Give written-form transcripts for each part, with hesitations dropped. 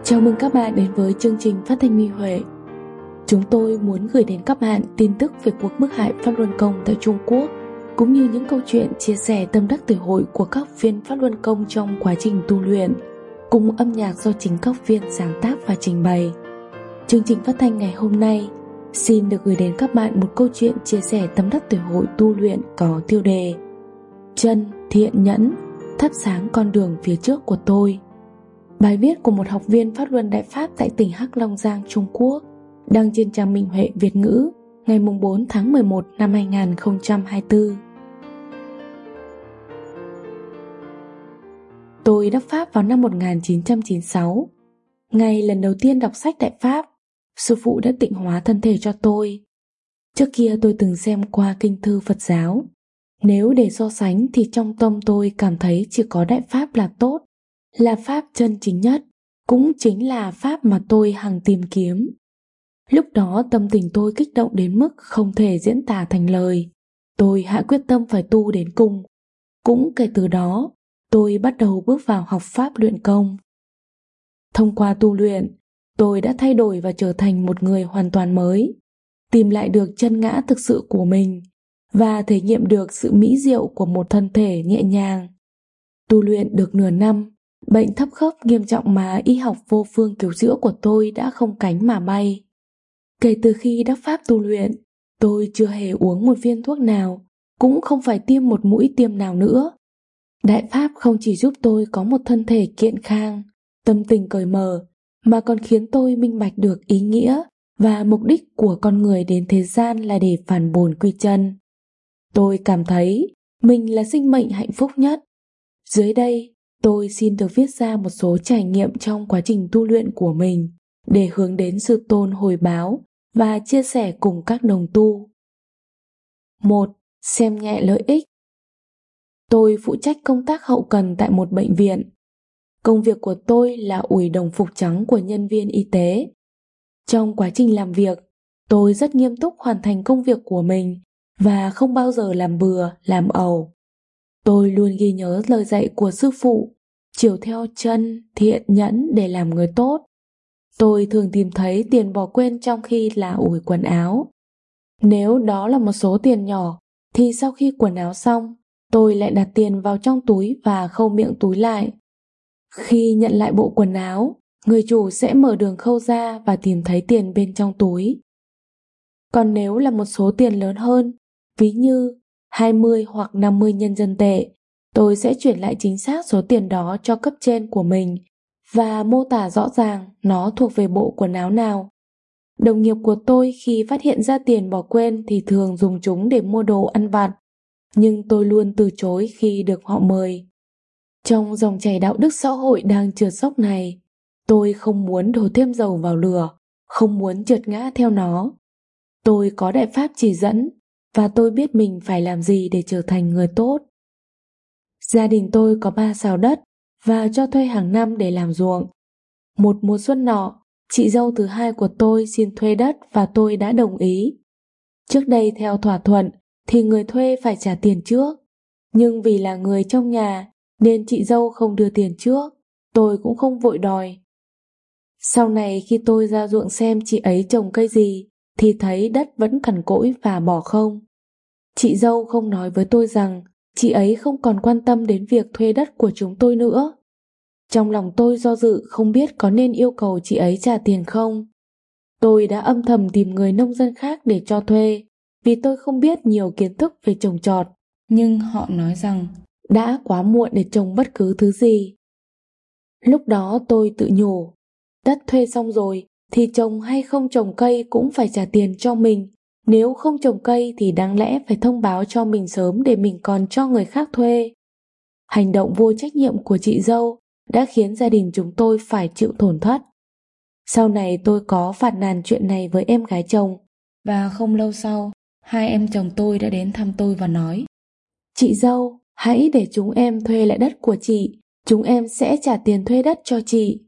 Chào mừng các bạn đến với chương trình phát thanh Minh Huệ. Chúng tôi muốn gửi đến các bạn tin tức về cuộc bức hại Pháp Luân Công tại Trung Quốc, cũng như những câu chuyện chia sẻ tâm đắc từ hội của các viên Pháp Luân Công trong quá trình tu luyện, cùng âm nhạc do chính các viên sáng tác và trình bày. Chương trình phát thanh ngày hôm nay xin được gửi đến các bạn một câu chuyện chia sẻ tâm đắc từ hội tu luyện có tiêu đề Chân thiện nhẫn, thắp sáng con đường phía trước của tôi. Bài viết của một học viên Pháp Luân Đại Pháp tại tỉnh Hắc Long Giang, Trung Quốc, đăng trên trang Minh Huệ Việt ngữ ngày 4 tháng 11 năm 2024. Tôi đắc Pháp vào năm 1996. Ngày lần đầu tiên đọc sách Đại Pháp, sư phụ đã tịnh hóa thân thể cho tôi. Trước kia tôi từng xem qua kinh thư Phật giáo. Nếu để so sánh thì trong tâm tôi cảm thấy chỉ có Đại Pháp là tốt, là Pháp chân chính nhất, cũng chính là Pháp mà tôi hằng tìm kiếm. Lúc đó tâm tình tôi kích động đến mức không thể diễn tả thành lời. Tôi hạ quyết tâm phải tu đến cùng. Cũng kể từ đó, tôi bắt đầu bước vào học Pháp luyện công. Thông qua tu luyện, tôi đã thay đổi và trở thành một người hoàn toàn mới, tìm lại được chân ngã thực sự của mình và thể nghiệm được sự mỹ diệu của một thân thể nhẹ nhàng. Tu luyện được nửa năm, bệnh thấp khớp nghiêm trọng mà y học vô phương cứu chữa của tôi đã không cánh mà bay. Kể từ khi đắc Pháp tu luyện, tôi chưa hề uống một viên thuốc nào, cũng không phải tiêm một mũi tiêm nào nữa. Đại Pháp không chỉ giúp tôi có một thân thể kiện khang, tâm tình cởi mở, mà còn khiến tôi minh bạch được ý nghĩa và mục đích của con người đến thế gian là để phản bổn quy chân. Tôi cảm thấy mình là sinh mệnh hạnh phúc nhất. Dưới đây, tôi xin được viết ra một số trải nghiệm trong quá trình tu luyện của mình để hướng đến sư tôn hồi báo và chia sẻ cùng các đồng tu. 1. Xem nhẹ lợi ích. Tôi phụ trách công tác hậu cần tại một bệnh viện. Công việc của tôi là ủi đồng phục trắng của nhân viên y tế. Trong quá trình làm việc, tôi rất nghiêm túc hoàn thành công việc của mình và không bao giờ làm bừa, làm ẩu. Tôi luôn ghi nhớ lời dạy của sư phụ, chiều theo chân, thiện nhẫn để làm người tốt. Tôi thường tìm thấy tiền bỏ quên trong khi là ủi quần áo. Nếu đó là một số tiền nhỏ, thì sau khi quần áo xong, tôi lại đặt tiền vào trong túi và khâu miệng túi lại. Khi nhận lại bộ quần áo, người chủ sẽ mở đường khâu ra và tìm thấy tiền bên trong túi. Còn nếu là một số tiền lớn hơn, ví như 20 hoặc 50 nhân dân tệ, tôi sẽ chuyển lại chính xác số tiền đó cho cấp trên của mình và mô tả rõ ràng nó thuộc về bộ quần áo nào. Đồng nghiệp của tôi khi phát hiện ra tiền bỏ quên thì thường dùng chúng để mua đồ ăn vặt, nhưng tôi luôn từ chối khi được họ mời. Trong dòng chảy đạo đức xã hội đang trượt dốc này, tôi không muốn đổ thêm dầu vào lửa, không muốn trượt ngã theo nó. Tôi có Đại Pháp chỉ dẫn và tôi biết mình phải làm gì để trở thành người tốt. Gia đình tôi có 3 sào đất và cho thuê hàng năm để làm ruộng. Một mùa xuân nọ, chị dâu thứ hai của tôi xin thuê đất và tôi đã đồng ý. Trước đây theo thỏa thuận thì người thuê phải trả tiền trước, nhưng vì là người trong nhà nên chị dâu không đưa tiền trước, tôi cũng không vội đòi. Sau này khi tôi ra ruộng xem chị ấy trồng cây gì thì thấy đất vẫn cằn cỗi và bỏ không. Chị dâu không nói với tôi rằng chị ấy không còn quan tâm đến việc thuê đất của chúng tôi nữa. Trong lòng tôi do dự không biết có nên yêu cầu chị ấy trả tiền không. Tôi đã âm thầm tìm người nông dân khác để cho thuê vì tôi không biết nhiều kiến thức về trồng trọt, nhưng họ nói rằng đã quá muộn để trồng bất cứ thứ gì. Lúc đó tôi tự nhủ, đất thuê xong rồi thì trồng hay không trồng cây cũng phải trả tiền cho mình. Nếu không trồng cây thì đáng lẽ phải thông báo cho mình sớm để mình còn cho người khác thuê. Hành động vô trách nhiệm của chị dâu đã khiến gia đình chúng tôi phải chịu tổn thất. Sau này tôi có phàn nàn chuyện này với em gái chồng, và không lâu sau, hai em chồng tôi đã đến thăm tôi và nói: Chị dâu, hãy để chúng em thuê lại đất của chị, chúng em sẽ trả tiền thuê đất cho chị.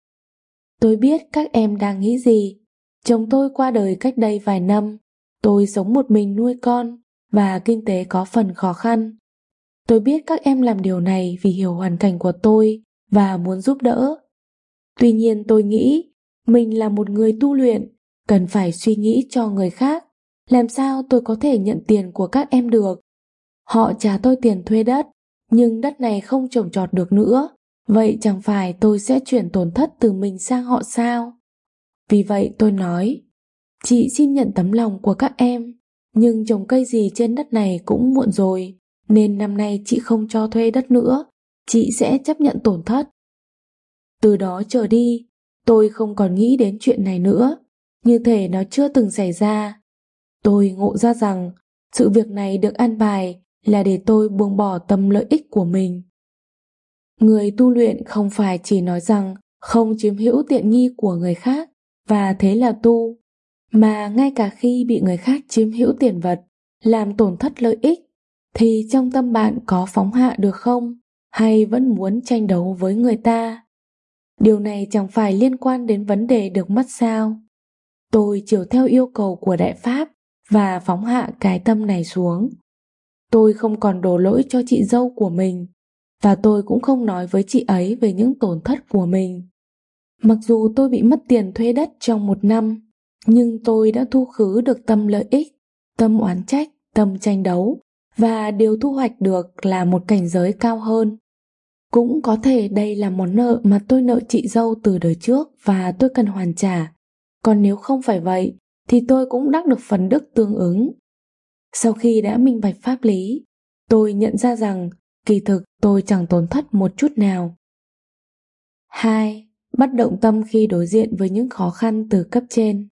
Tôi biết các em đang nghĩ gì. Chồng tôi qua đời cách đây vài năm, tôi sống một mình nuôi con và kinh tế có phần khó khăn. Tôi biết các em làm điều này vì hiểu hoàn cảnh của tôi và muốn giúp đỡ. Tuy nhiên tôi nghĩ mình là một người tu luyện, cần phải suy nghĩ cho người khác. Làm sao tôi có thể nhận tiền của các em được? Họ trả tôi tiền thuê đất, nhưng đất này không trồng trọt được nữa. Vậy chẳng phải tôi sẽ chuyển tổn thất từ mình sang họ sao? Vì vậy tôi nói, chị xin nhận tấm lòng của các em, nhưng trồng cây gì trên đất này cũng muộn rồi, nên năm nay chị không cho thuê đất nữa, chị sẽ chấp nhận tổn thất. Từ đó trở đi, tôi không còn nghĩ đến chuyện này nữa, như thể nó chưa từng xảy ra. Tôi ngộ ra rằng sự việc này được an bài là để tôi buông bỏ tâm lợi ích của mình. Người tu luyện không phải chỉ nói rằng không chiếm hữu tiện nghi của người khác và thế là tu, mà ngay cả khi bị người khác chiếm hữu tiền vật, làm tổn thất lợi ích, thì trong tâm bạn có phóng hạ được không, hay vẫn muốn tranh đấu với người ta? Điều này chẳng phải liên quan đến vấn đề được mất sao? Tôi chiều theo yêu cầu của Đại Pháp và phóng hạ cái tâm này xuống. Tôi không còn đổ lỗi cho chị dâu của mình, và tôi cũng không nói với chị ấy về những tổn thất của mình. Mặc dù tôi bị mất tiền thuê đất trong 1 năm, nhưng tôi đã thu khứ được tâm lợi ích, tâm oán trách, tâm tranh đấu, và điều thu hoạch được là một cảnh giới cao hơn. Cũng có thể đây là món nợ mà tôi nợ chị dâu từ đời trước và tôi cần hoàn trả. Còn nếu không phải vậy, thì tôi cũng đắc được phần đức tương ứng. Sau khi đã minh bạch pháp lý, tôi nhận ra rằng kỳ thực tôi chẳng tổn thất một chút nào. 2. Bất động tâm khi đối diện với những khó khăn từ cấp trên.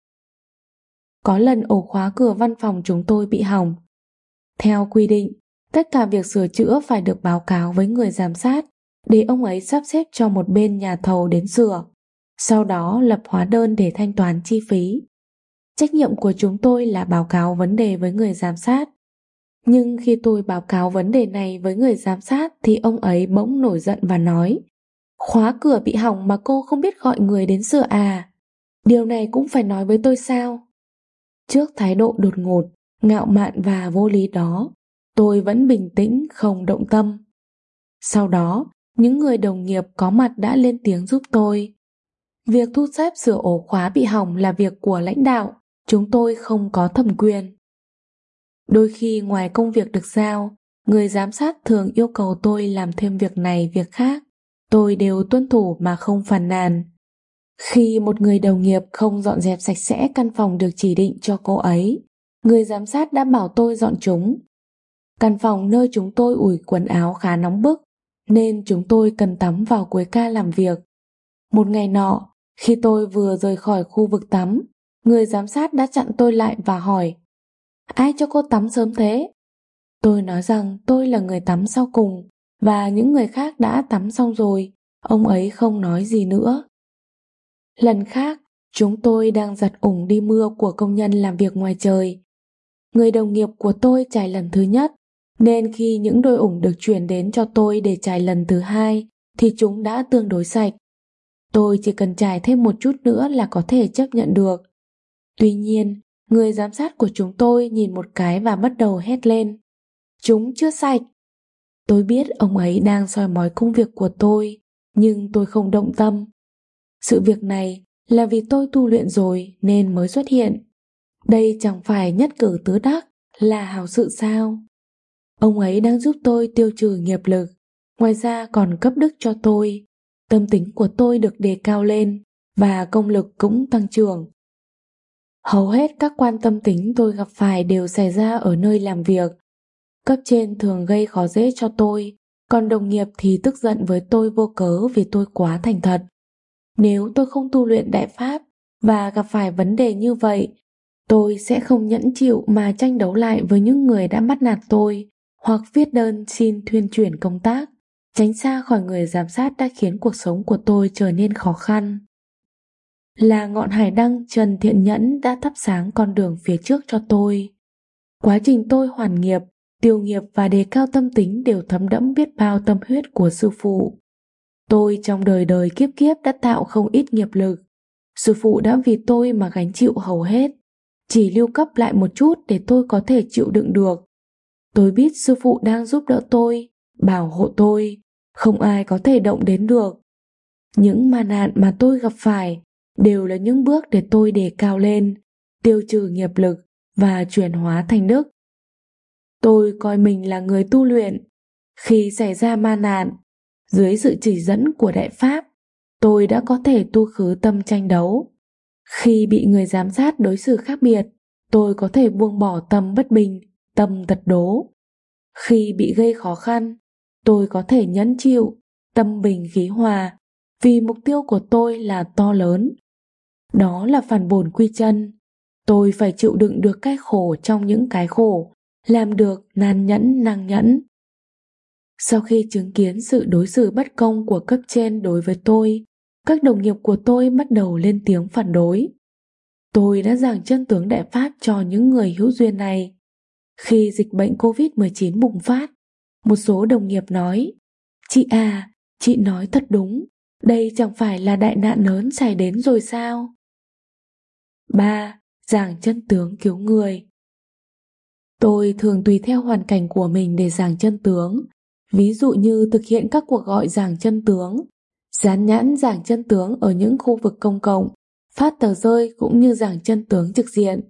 Có lần ổ khóa cửa văn phòng chúng tôi bị hỏng. Theo quy định, tất cả việc sửa chữa phải được báo cáo với người giám sát để ông ấy sắp xếp cho một bên nhà thầu đến sửa, sau đó lập hóa đơn để thanh toán chi phí. Trách nhiệm của chúng tôi là báo cáo vấn đề với người giám sát. Nhưng khi tôi báo cáo vấn đề này với người giám sát thì ông ấy bỗng nổi giận và nói: "Khóa cửa bị hỏng mà cô không biết gọi người đến sửa à? Điều này cũng phải nói với tôi sao?" Trước thái độ đột ngột, ngạo mạn và vô lý đó, tôi vẫn bình tĩnh không động tâm. Sau đó, những người đồng nghiệp có mặt đã lên tiếng giúp tôi. Việc thu xếp sửa ổ khóa bị hỏng là việc của lãnh đạo, chúng tôi không có thẩm quyền. Đôi khi ngoài công việc được giao, người giám sát thường yêu cầu tôi làm thêm việc này việc khác. Tôi đều tuân thủ mà không phàn nàn. Khi một người đồng nghiệp không dọn dẹp sạch sẽ căn phòng được chỉ định cho cô ấy, người giám sát đã bảo tôi dọn chúng. Căn phòng nơi chúng tôi ủi quần áo khá nóng bức, nên chúng tôi cần tắm vào cuối ca làm việc. Một ngày nọ, khi tôi vừa rời khỏi khu vực tắm, người giám sát đã chặn tôi lại và hỏi: "Ai cho cô tắm sớm thế?" Tôi nói rằng tôi là người tắm sau cùng và những người khác đã tắm xong rồi. Ông ấy không nói gì nữa. Lần khác, chúng tôi đang giặt ủng đi mưa của công nhân làm việc ngoài trời. Người đồng nghiệp của tôi trải lần thứ nhất, nên khi những đôi ủng được chuyển đến cho tôi để trải lần thứ hai thì chúng đã tương đối sạch. Tôi chỉ cần trải thêm một chút nữa là có thể chấp nhận được. Tuy nhiên, người giám sát của chúng tôi nhìn một cái và bắt đầu hét lên: "Chúng chưa sạch!" Tôi biết ông ấy đang soi mói công việc của tôi, nhưng tôi không động tâm. Sự việc này là vì tôi tu luyện rồi nên mới xuất hiện. Đây chẳng phải nhất cử tứ đắc, là hảo sự sao? Ông ấy đang giúp tôi tiêu trừ nghiệp lực, ngoài ra còn cấp đức cho tôi. Tâm tính của tôi được đề cao lên và công lực cũng tăng trưởng. Hầu hết các quan tâm tính tôi gặp phải đều xảy ra ở nơi làm việc. Cấp trên thường gây khó dễ cho tôi, còn đồng nghiệp thì tức giận với tôi vô cớ vì tôi quá thành thật. Nếu tôi không tu luyện đại pháp và gặp phải vấn đề như vậy, tôi sẽ không nhẫn chịu mà tranh đấu lại với những người đã bắt nạt tôi hoặc viết đơn xin thuyên chuyển công tác. Tránh xa khỏi người giám sát đã khiến cuộc sống của tôi trở nên khó khăn. Là ngọn hải đăng Trần Thiện Nhẫn đã thắp sáng con đường phía trước cho tôi. Quá trình tôi hoàn nghiệp, tiêu nghiệp và đề cao tâm tính đều thấm đẫm biết bao tâm huyết của sư phụ. Tôi trong đời đời kiếp kiếp đã tạo không ít nghiệp lực. Sư phụ đã vì tôi mà gánh chịu hầu hết, chỉ lưu cấp lại một chút để tôi có thể chịu đựng được. Tôi biết sư phụ đang giúp đỡ tôi, bảo hộ tôi, không ai có thể động đến được. Những ma nạn mà tôi gặp phải đều là những bước để tôi đề cao lên, tiêu trừ nghiệp lực và chuyển hóa thành đức. Tôi coi mình là người tu luyện. Khi xảy ra ma nạn, dưới sự chỉ dẫn của Đại Pháp, tôi đã có thể tu khứ tâm tranh đấu. Khi bị người giám sát đối xử khác biệt, tôi có thể buông bỏ tâm bất bình, tâm tật đố. Khi bị gây khó khăn, tôi có thể nhẫn chịu, tâm bình khí hòa, vì mục tiêu của tôi là to lớn. Đó là phản bổn quy chân. Tôi phải chịu đựng được cái khổ trong những cái khổ, làm được nan nhẫn năng nhẫn. Sau khi chứng kiến sự đối xử bất công của cấp trên đối với tôi, các đồng nghiệp của tôi bắt đầu lên tiếng phản đối. Tôi đã giảng chân tướng Đại Pháp cho những người hữu duyên này. Khi dịch bệnh COVID-19 bùng phát, một số đồng nghiệp nói: "Chị à, chị nói thật đúng, đây chẳng phải là đại nạn lớn xảy đến rồi sao?" 3. Giảng chân tướng cứu người. Tôi thường tùy theo hoàn cảnh của mình để giảng chân tướng, ví dụ như thực hiện các cuộc gọi giảng chân tướng, dán nhãn giảng chân tướng ở những khu vực công cộng, phát tờ rơi cũng như giảng chân tướng trực diện.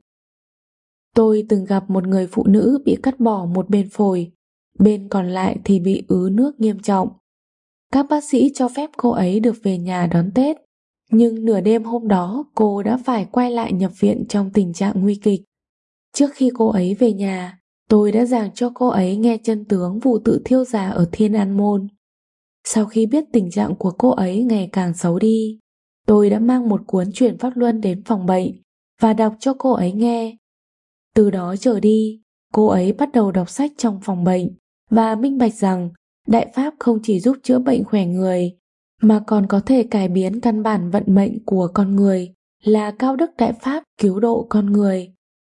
Tôi từng gặp một người phụ nữ bị cắt bỏ một bên phổi, bên còn lại thì bị ứ nước nghiêm trọng. Các bác sĩ cho phép cô ấy được về nhà đón Tết, nhưng nửa đêm hôm đó cô đã phải quay lại nhập viện trong tình trạng nguy kịch. Trước khi cô ấy về nhà, tôi đã giảng cho cô ấy nghe chân tướng vụ tự thiêu già ở Thiên An Môn. Sau khi biết tình trạng của cô ấy ngày càng xấu đi, tôi đã mang một cuốn chuyển pháp luân đến phòng bệnh và đọc cho cô ấy nghe. Từ đó trở đi, cô ấy bắt đầu đọc sách trong phòng bệnh và minh bạch rằng Đại Pháp không chỉ giúp chữa bệnh khỏe người, mà còn có thể cải biến căn bản vận mệnh của con người, là cao đức Đại Pháp cứu độ con người.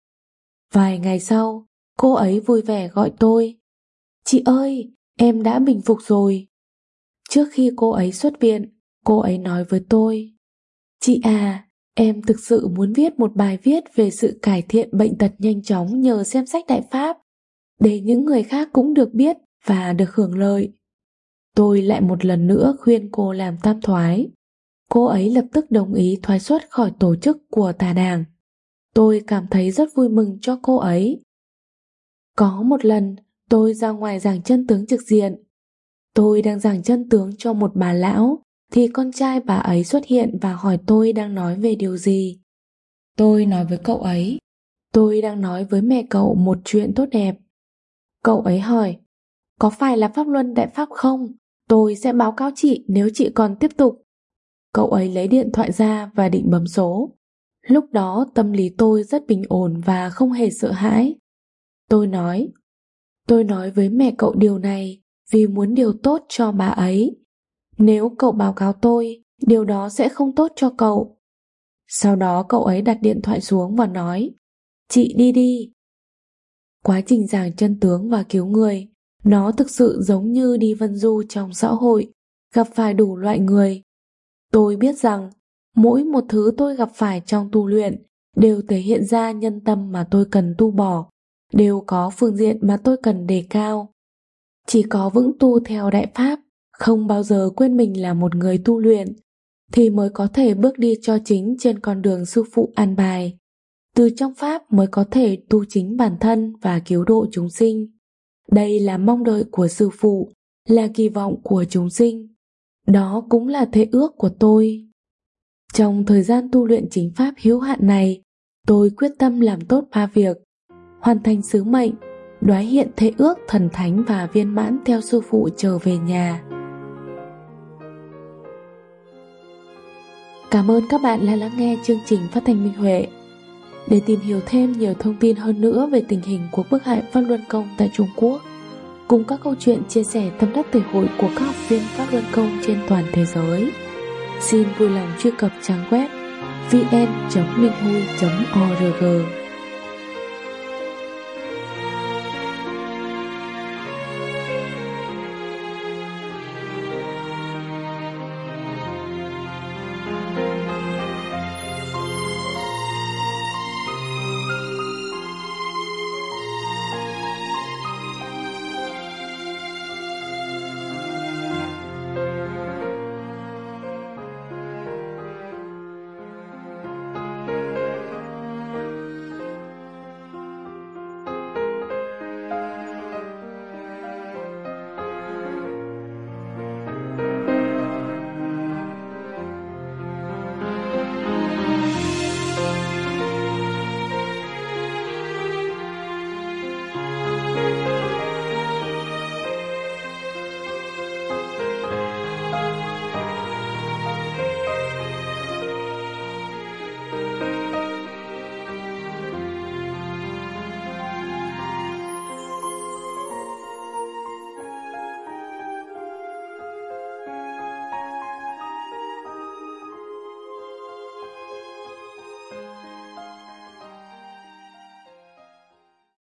Vài ngày sau, cô ấy vui vẻ gọi tôi: "Chị ơi, em đã bình phục rồi." Trước khi cô ấy xuất viện, cô ấy nói với tôi: "Chị à, em thực sự muốn viết một bài viết về sự cải thiện bệnh tật nhanh chóng nhờ xem sách Đại Pháp, để những người khác cũng được biết và được hưởng lợi." Tôi lại một lần nữa khuyên cô làm tam thoái. Cô ấy lập tức đồng ý thoái xuất khỏi tổ chức của tà đảng. Tôi cảm thấy rất vui mừng cho cô ấy. Có một lần, tôi ra ngoài giảng chân tướng trực diện. Tôi đang giảng chân tướng cho một bà lão, thì con trai bà ấy xuất hiện và hỏi tôi đang nói về điều gì. Tôi nói với cậu ấy: "Tôi đang nói với mẹ cậu một chuyện tốt đẹp." Cậu ấy hỏi: "Có phải là Pháp Luân Đại Pháp không? Tôi sẽ báo cáo chị nếu chị còn tiếp tục." Cậu ấy lấy điện thoại ra và định bấm số. Lúc đó tâm lý tôi rất bình ổn và không hề sợ hãi. Tôi nói với mẹ cậu điều này vì muốn điều tốt cho bà ấy. Nếu cậu báo cáo tôi, điều đó sẽ không tốt cho cậu. Sau đó cậu ấy đặt điện thoại xuống và nói: "Chị đi đi." Quá trình giảng chân tướng và cứu người, nó thực sự giống như đi vân du trong xã hội, gặp phải đủ loại người. Tôi biết rằng mỗi một thứ tôi gặp phải trong tu luyện đều thể hiện ra nhân tâm mà tôi cần tu bỏ, đều có phương diện mà tôi cần đề cao. Chỉ có vững tu theo Đại Pháp, không bao giờ quên mình là một người tu luyện, thì mới có thể bước đi cho chính trên con đường sư phụ an bài. Từ trong Pháp mới có thể tu chính bản thân và cứu độ chúng sinh. Đây là mong đợi của sư phụ, là kỳ vọng của chúng sinh. Đó cũng là thệ ước của tôi. Trong thời gian tu luyện chính Pháp hữu hạn này, tôi quyết tâm làm tốt 3 việc: hoàn thành sứ mệnh, đoái hiện thệ ước thần thánh và viên mãn theo sư phụ trở về nhà. Cảm ơn các bạn đã lắng nghe chương trình phát thanh Minh Huệ. Để tìm hiểu thêm nhiều thông tin hơn nữa về tình hình cuộc bức hại Pháp Luân Công tại Trung Quốc, cùng các câu chuyện chia sẻ tâm đắc thể hội của các học viên Pháp Luân Công trên toàn thế giới, xin vui lòng truy cập trang web vn.minhui.org.